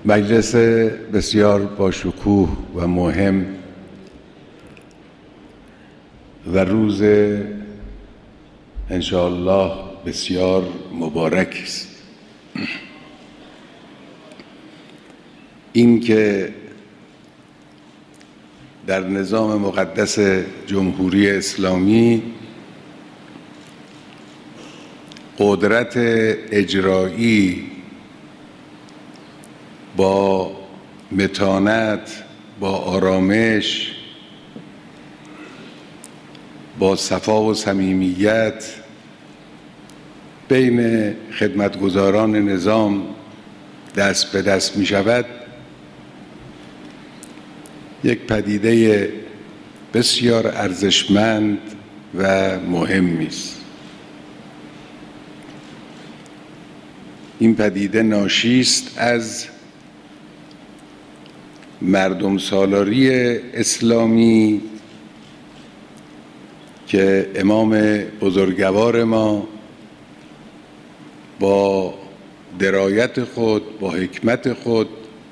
مجلس بسیار باشکوه و مهم و روز انشاءالله بسیار مبارک است. این که در نظام مقدس جمهوری اسلامی قدرت اجرایی با متانت، با آرامش، با صفا و صمیمیت بین خدمتگزاران نظام دست به دست می شود، یک پدیده بسیار ارزشمند و مهمی است. این پدیده ناشی است از مردم سالاری اسلامی که امام بزرگوار ما با درایت خود، با حکمت خود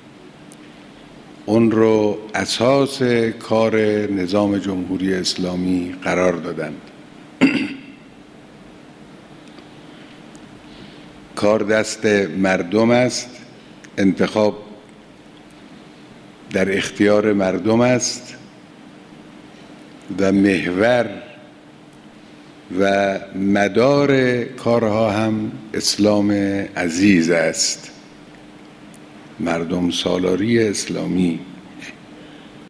اون رو اساس کار نظام جمهوری اسلامی قرار دادند. کار دست مردم است، انتخاب در اختیار مردم است و محور و مدار کارها هم اسلام عزیز است، مردم سالاری اسلامی.